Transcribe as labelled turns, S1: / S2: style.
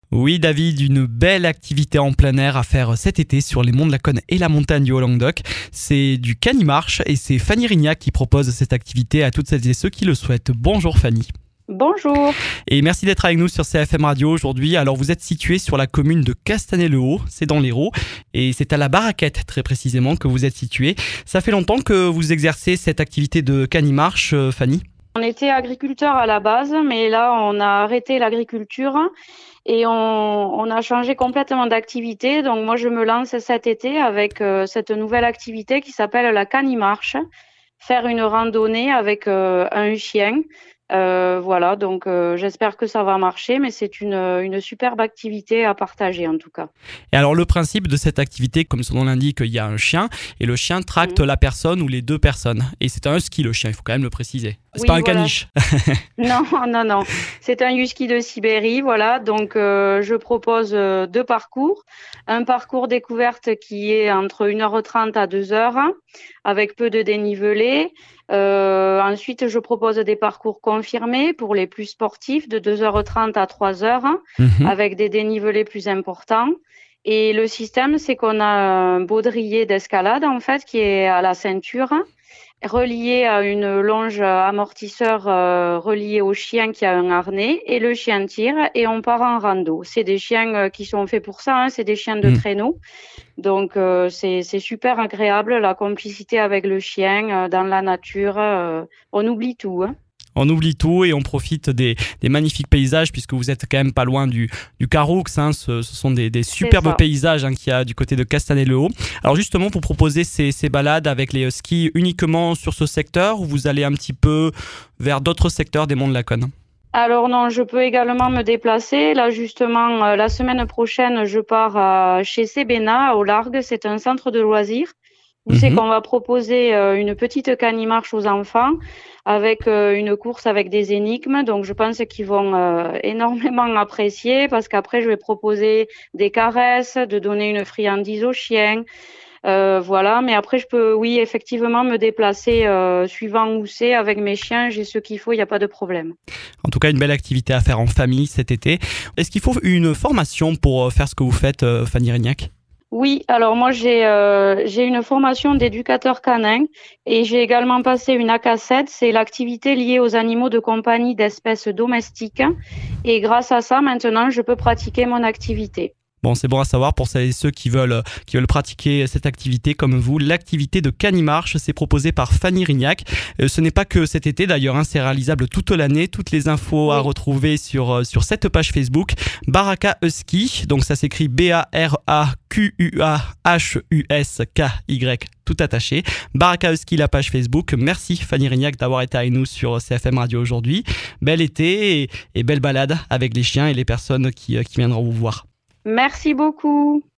S1: Oui, David, une belle activité en plein air à faire cet été sur les monts de la Conne et la montagne du Haut-Languedoc. C'est du canimarche et c'est Fanny Rignac qui propose cette activité à toutes celles et ceux qui le souhaitent. Bonjour Fanny.
S2: Bonjour.
S1: Et merci d'être avec nous sur CFM Radio aujourd'hui. Alors vous êtes situé sur la commune de Castanet-le-Haut, c'est dans l'Hérault, et c'est à la Baraquette très précisément que vous êtes situé. Ça fait longtemps que vous exercez cette activité de canimarche, Fanny ?
S2: On était agriculteur à la base, mais là on a arrêté l'agriculture et on a changé complètement d'activité. Donc moi je me lance cet été avec cette nouvelle activité qui s'appelle la canimarche. Faire une randonnée avec un chien. Voilà, donc j'espère que ça va marcher, mais c'est une superbe activité à partager en tout cas.
S1: Et alors le principe de cette activité, comme son nom l'indique, il y a un chien et le chien tracte la personne ou les deux personnes. Et c'est un husky le chien, il faut quand même le préciser. C'est
S2: Oui,
S1: pas un
S2: voilà.
S1: caniche.
S2: Non. C'est un husky de Sibérie, voilà. Donc, je propose deux parcours. Un parcours découverte qui est entre 1h30 à 2h, avec peu de dénivelé. Ensuite, je propose des parcours confirmés pour les plus sportifs, de 2h30 à 3h, avec des dénivelés plus importants. Et le système, c'est qu'on a un baudrier d'escalade, en fait, qui est à la ceinture, relié à une longe amortisseur reliée au chien qui a un harnais, et le chien tire et on part en rando. C'est des chiens qui sont faits pour ça, hein, c'est des chiens de traîneau. Donc c'est super agréable, la complicité avec le chien dans la nature, on oublie tout, hein.
S1: On oublie tout et on profite des magnifiques paysages puisque vous êtes quand même pas loin du Caroux. Hein. Ce sont des superbes paysages qu'il y a du côté de Castanet-le-Haut. Alors justement, vous proposez ces balades avec les huskies uniquement sur ce secteur ou vous allez un petit peu vers d'autres secteurs des monts de la Conne ?
S2: Alors non, je peux également me déplacer. Là justement, la semaine prochaine, je pars chez Sébéna, au Largue. C'est un centre de loisirs où c'est qu'on va proposer une petite canimarche aux enfants avec une course avec des énigmes. Donc je pense qu'ils vont énormément apprécier parce qu'après je vais proposer des caresses, de donner une friandise au chien. Voilà, mais après je peux, oui, effectivement me déplacer suivant où c'est avec mes chiens, j'ai ce qu'il faut, il n'y a pas de problème.
S1: En tout cas, une belle activité à faire en famille cet été. Est-ce qu'il faut une formation pour faire ce que vous faites, Fanny Rignac ?
S2: Oui, alors moi j'ai une formation d'éducateur canin et j'ai également passé une ACA7, c'est l'activité liée aux animaux de compagnie d'espèces domestiques et grâce à ça maintenant je peux pratiquer mon activité.
S1: Bon, c'est bon à savoir pour celles et ceux qui veulent pratiquer cette activité comme vous. L'activité de canimarche, c'est proposé par Fanny Rignac. Ce n'est pas que cet été d'ailleurs, c'est réalisable toute l'année. Toutes les infos à retrouver sur cette page Facebook. Baraka Husky, donc ça s'écrit BARAQUAHUSKY, tout attaché. Baraka Husky, la page Facebook. Merci Fanny Rignac d'avoir été avec nous sur CFM Radio aujourd'hui. Bel été et belle balade avec les chiens et les personnes qui viendront vous voir.
S2: Merci beaucoup.